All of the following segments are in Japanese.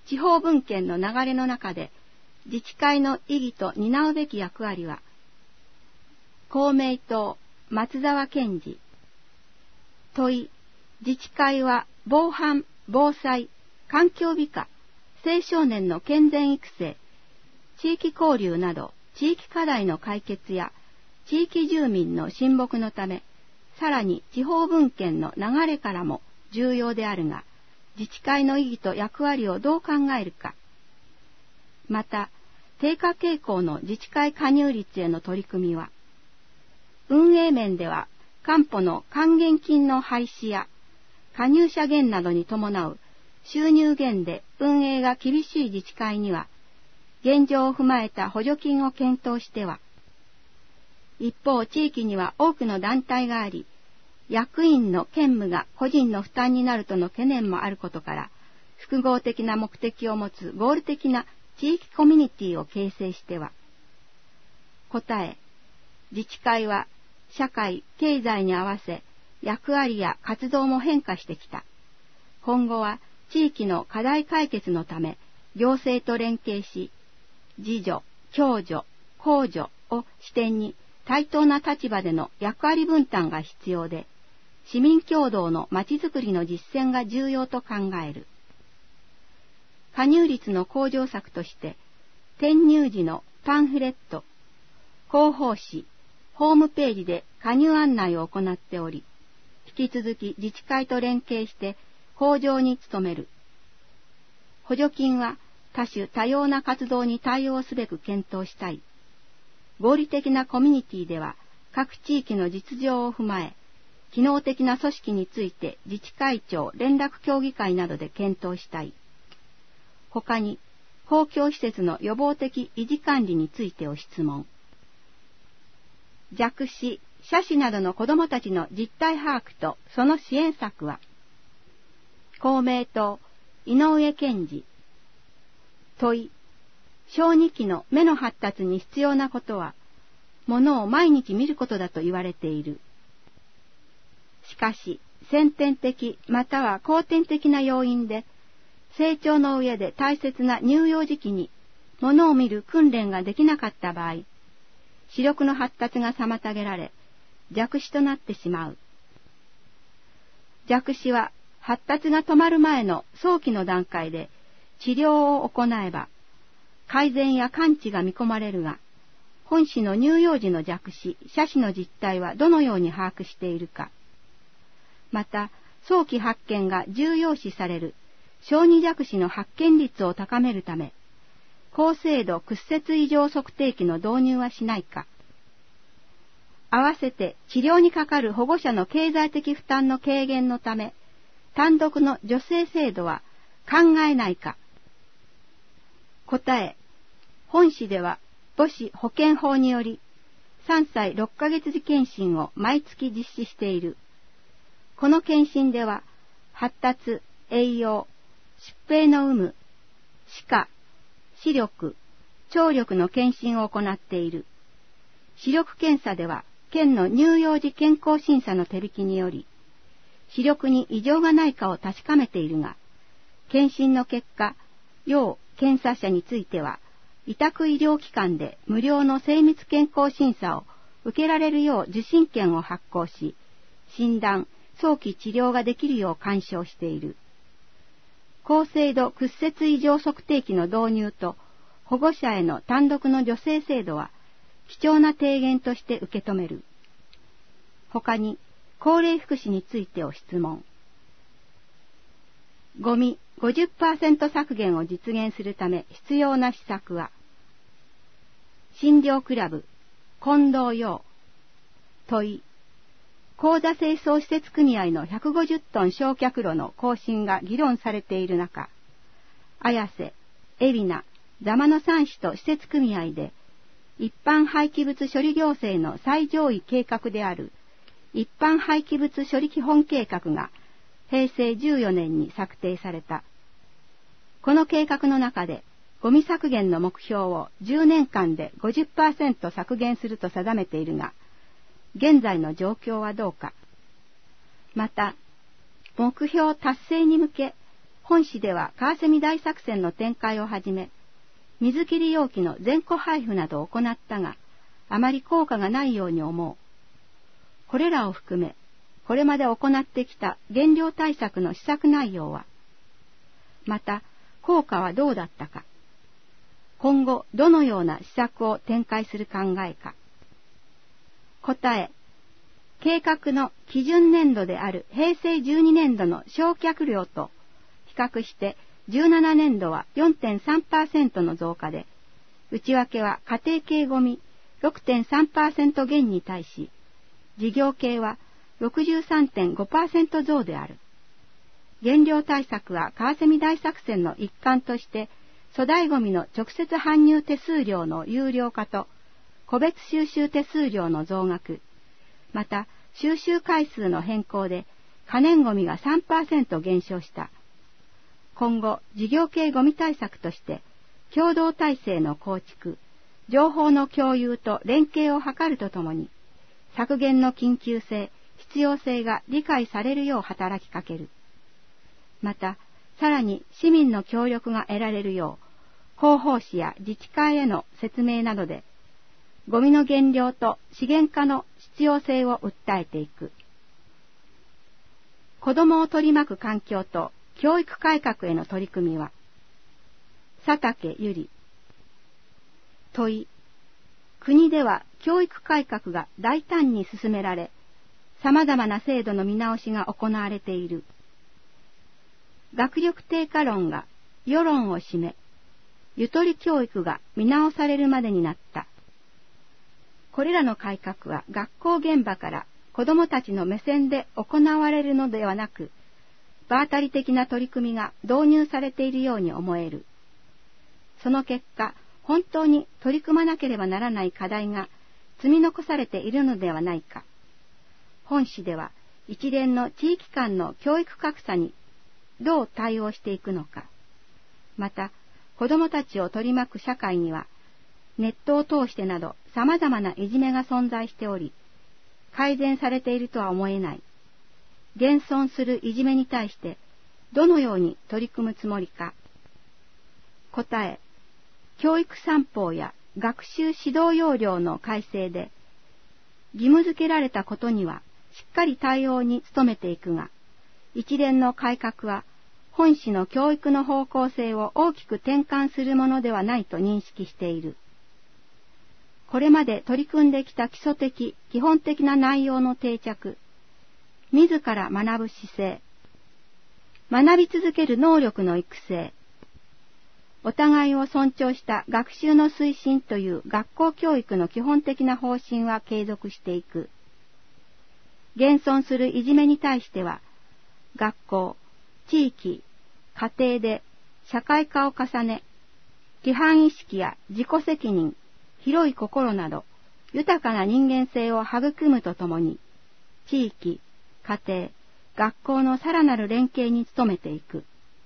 地方分権の流れの中で自治会の意義と担うべき役割は、公明党松沢健二。問い、自治会は防犯、防災、環境美化、青少年の健全育成、地域交流など地域課題の解決や地域住民の親睦のため、さらに地方分権の流れからも重要であるが、自治会の意義と役割をどう考えるか。また、低下傾向の自治会加入率への取り組みは、運営面では官保の還元金の廃止や加入者減などに伴う収入減で運営が厳しい自治会には、現状を踏まえた補助金を検討しては、一方地域には多くの団体があり、役員の兼務が個人の負担になるとの懸念もあることから、複合的な目的を持つ合理的な地域コミュニティを形成しては、答え、自治会は社会、経済に合わせ役割や活動も変化してきた。今後は地域の課題解決のため、行政と連携し、自助、共助、公助を視点に対等な立場での役割分担が必要で、市民協働のまちづくりの実践が重要と考える。加入率の向上策として、転入時のパンフレット、広報誌、ホームページで加入案内を行っており、引き続き自治会と連携して向上に努める。補助金は多種多様な活動に対応すべく検討したい。合理的なコミュニティでは各地域の実情を踏まえ、機能的な組織について自治会長連絡協議会などで検討したい。他に、公共施設の予防的維持管理についてを質問。弱視、斜視などの子どもたちの実態把握とその支援策は、公明党井上健二。問い、小児期の目の発達に必要なことは、ものを毎日見ることだと言われている。しかし、先天的または後天的な要因で、成長の上で大切な乳幼児期にものを見る訓練ができなかった場合、視力の発達が妨げられ、弱視となってしまう。弱視は発達が止まる前の早期の段階で治療を行えば、改善や完治が見込まれるが、本市の乳幼児の弱視、斜視の実態はどのように把握しているか。また、早期発見が重要視される小児弱視の発見率を高めるため、高精度屈折異常測定器の導入はしないか。合わせて治療にかかる保護者の経済的負担の軽減のため、単独の助成制度は考えないか。答え、本市では母子保健法により3歳6ヶ月時検診を毎月実施している。この検診では発達、栄養、疾病の有無、視化、視力、聴力の検診を行っている。視力検査では県の乳幼児健康審査の手引きにより、視力に異常がないかを確かめているが、検診の結果、要検査者については、委託医療機関で無料の精密健康審査を受けられるよう受診券を発行し、診断、早期治療ができるよう干渉している。高精度屈折異常測定器の導入と保護者への単独の助成制度は貴重な提言として受け止める。他に高齢福祉についてを質問。ゴミ 50% 削減を実現するため必要な施策は、診療クラブ近藤洋。問い、高座清掃施設組合の150トン焼却炉の更新が議論されている中、綾瀬、海老名、座間の3市と施設組合で、一般廃棄物処理行政の最上位計画である一般廃棄物処理基本計画が平成14年に策定された。この計画の中で、ゴミ削減の目標を10年間で 50% 削減すると定めているが、現在の状況はどうか。また、目標達成に向け、 本市では川蝉大作戦の展開をはじめ、水切り容器の全戸配布などを行ったが、あまり効果がないように思う。これらを含め、これまで行ってきた減量対策の施策内容は、また効果はどうだったか、今後どのような施策を展開する考えか。答え、計画の基準年度である平成12年度の焼却量と比較して17年度は 4.3% の増加で、内訳は家庭系ゴミ 6.3% 減に対し、事業系は 63.5% 増である。減量対策は川蝉大作戦の一環として、粗大ゴミの直接搬入手数料の有料化と、個別収集手数料の増額、また収集回数の変更で可燃ゴミが 3% 減少した。今後、事業系ゴミ対策として、共同体制の構築、情報の共有と連携を図るとともに、削減の緊急性、必要性が理解されるよう働きかける。また、さらに市民の協力が得られるよう、広報誌や自治会への説明などで、ゴミの減量と資源化の必要性を訴えていく。子どもを取り巻く環境と教育改革への取り組みは、佐竹ゆり。問い、国では教育改革が大胆に進められ、様々な制度の見直しが行われている。学力低下論が世論を占め、ゆとり教育が見直されるまでになった。これらの改革は学校現場から子どもたちの目線で行われるのではなく、場当たり的な取り組みが導入されているように思える。その結果、本当に取り組まなければならない課題が積み残されているのではないか。本誌では一連の地域間の教育格差にどう対応していくのか。また、子どもたちを取り巻く社会には、ネットを通してなど様々ないじめが存在しており、改善されているとは思えない。現存するいじめに対してどのように取り組むつもりか。答え、教育三法や学習指導要領の改正で義務付けられたことにはしっかり対応に努めていくが、一連の改革は本市の教育の方向性を大きく転換するものではないと認識している。これまで取り組んできた基礎的、基本的な内容の定着、自ら学ぶ姿勢、学び続ける能力の育成、お互いを尊重した学習の推進という学校教育の基本的な方針は継続していく。現存するいじめに対しては、学校、地域、家庭で社会化を重ね、規範意識や自己責任、広い心など、豊かな人間性を育むとともに、地域、家庭、学校のさらなる連携に努めていく。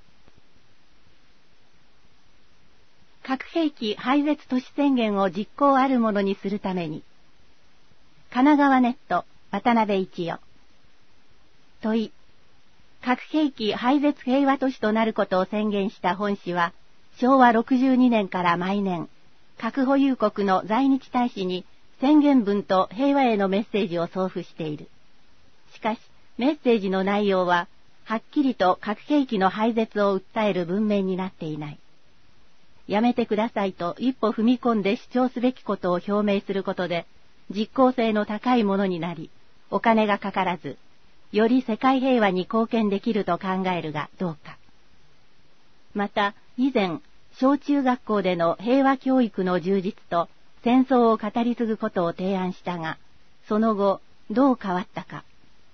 核兵器廃絶都市宣言を実行あるものにするために、神奈川ネット、渡辺一代。問い、核兵器廃絶平和都市となることを宣言した本市は、昭和62年から毎年、核保有国の在日大使に宣言文と平和へのメッセージを送付している。しかし、メッセージの内容は、はっきりと核兵器の廃絶を訴える文面になっていない。やめてくださいと一歩踏み込んで主張すべきことを表明することで、実効性の高いものになり、お金がかからず、より世界平和に貢献できると考えるがどうか。また、以前、小中学校での平和教育の充実と戦争を語り継ぐことを提案したが、その後、どう変わったか。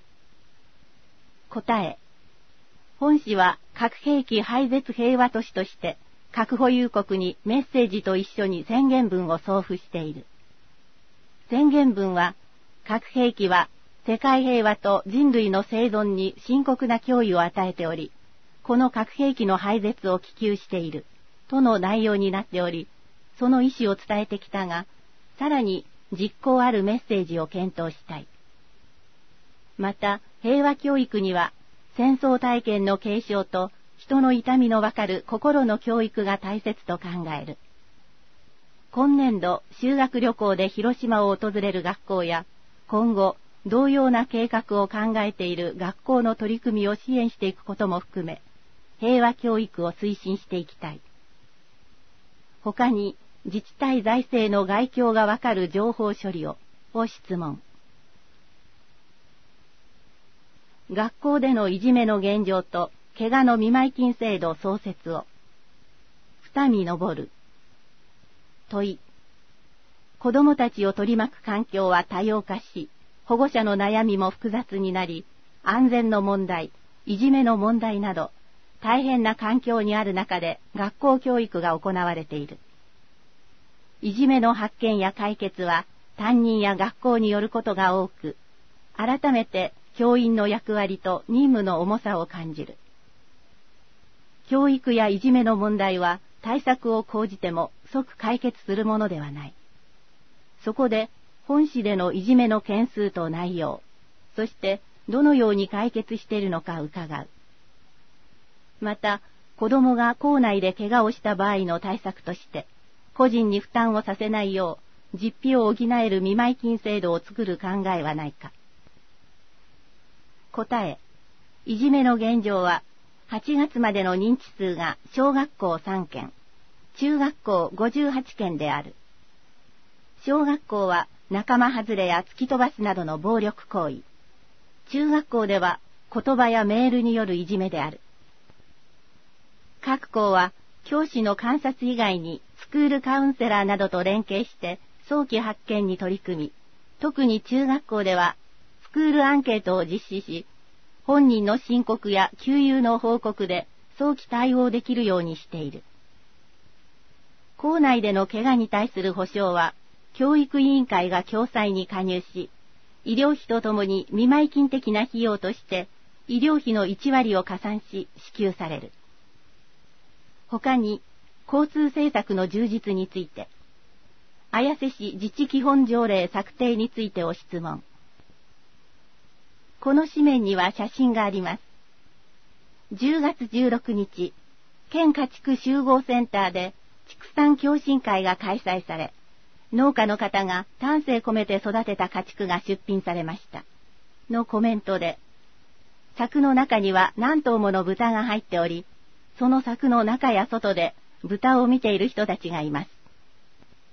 答え。本市は核兵器廃絶平和都市として、核保有国にメッセージと一緒に宣言文を送付している。宣言文は、核兵器は世界平和と人類の生存に深刻な脅威を与えており、この核兵器の廃絶を希求している。との内容になっており、その意思を伝えてきたが、さらに実効あるメッセージを検討したい。また、平和教育には、戦争体験の継承と人の痛みのわかる心の教育が大切と考える。今年度修学旅行で広島を訪れる学校や、今後同様な計画を考えている学校の取り組みを支援していくことも含め、平和教育を推進していきたい。他に自治体財政の概況がわかる情報処理を質問。学校でのいじめの現状と怪我の見舞金制度創設を。二見昇る。問い。子供たちを取り巻く環境は多様化し、保護者の悩みも複雑になり、安全の問題、いじめの問題など、大変な環境にある中で学校教育が行われている。いじめの発見や解決は担任や学校によることが多く、改めて教員の役割と任務の重さを感じる。教育やいじめの問題は対策を講じても即解決するものではない。そこで本市でのいじめの件数と内容、そしてどのように解決しているのか伺う。また、子供が校内で怪我をした場合の対策として、個人に負担をさせないよう、実費を補える見舞金制度を作る考えはないか。答え、いじめの現状は、8月までの認知数が小学校3件、中学校58件である。小学校は仲間外れや突き飛ばすなどの暴力行為。中学校では言葉やメールによるいじめである。各校は教師の観察以外にスクールカウンセラーなどと連携して早期発見に取り組み、特に中学校ではスクールアンケートを実施し、本人の申告や給油の報告で早期対応できるようにしている。校内での怪我に対する補償は、教育委員会が共済に加入し、医療費とともに見舞金的な費用として、医療費の1割を加算し支給される。他に、交通政策の充実について、綾瀬市自治基本条例策定についてを質問。この紙面には写真があります。10月16日、県家畜集合センターで畜産共進会が開催され、農家の方が丹精込めて育てた家畜が出品されました。のコメントで、柵の中には何頭もの豚が入っており、その柵の中や外で豚を見ている人たちがいます。